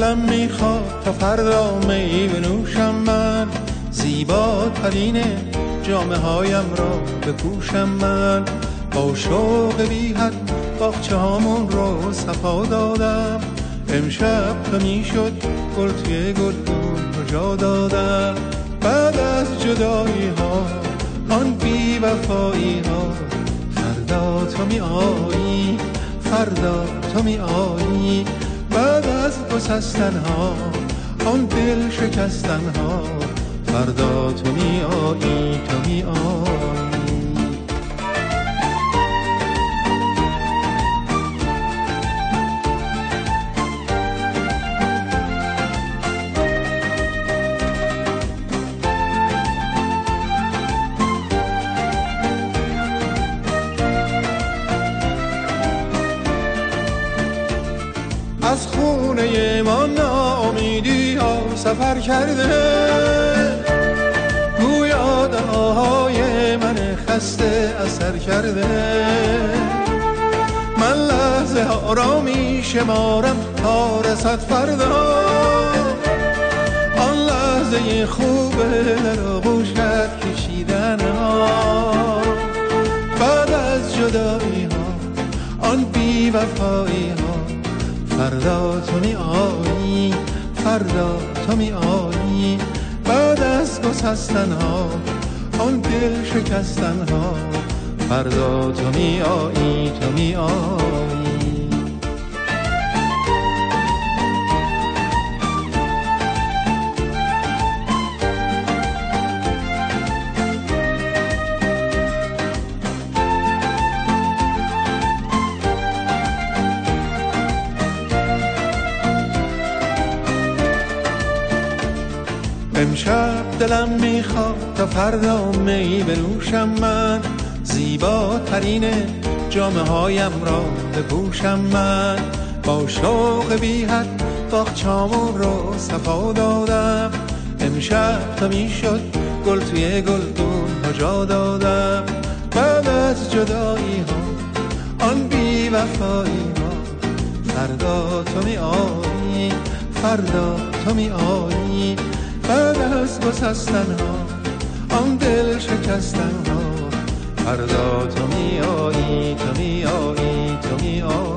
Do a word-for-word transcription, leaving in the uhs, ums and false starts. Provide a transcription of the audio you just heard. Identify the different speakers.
Speaker 1: دلم میخواد تا فردا می بنوشم من، زیباترین جامه هایم را بپوشم من. با شوق بی حد باغچه هامون رو صفا دادم، امشب تو میشد گل توی گلدون رو جا دادم. بعد از جدایی ها آن بی وفایی ها، فردا تو می آیی، فردا تو می آیی. بعد از گسستن ها آن دل شکستن ها، فردا تو می آیی، تو می آیی. از خونه ما ناامیدی ها سفر کرده، گویا دعاهای من خسته اثر کرده. من لحظه ها را می شمارم تا رسد فردا، آن لحظه خوبه در آغوش کشیدن ها. بعد از جدایی ها آن بی وفایی ها، فردا تو می آیی، فردا تو می آیی. بعد از گسستن ها آن دل شکستن ها، فردا تو می آیی، تو می آیی. امشب دلم میخواد تا فردا می بنوشم من، زیباترین جامه هایم را بپوشم من. با شوق بی حد باغچه‌مون رو صفا دادم، امشب تا میشد گل توی گلدون ها جا دادم. بعد از جدایی ها آن بی وفایی ها، فردا تو می آیی، فردا تو می آیی. بعد از گسستن ها آن دل شکستن ها، فردا تو می آیی، تو می آیی، تو می آیی.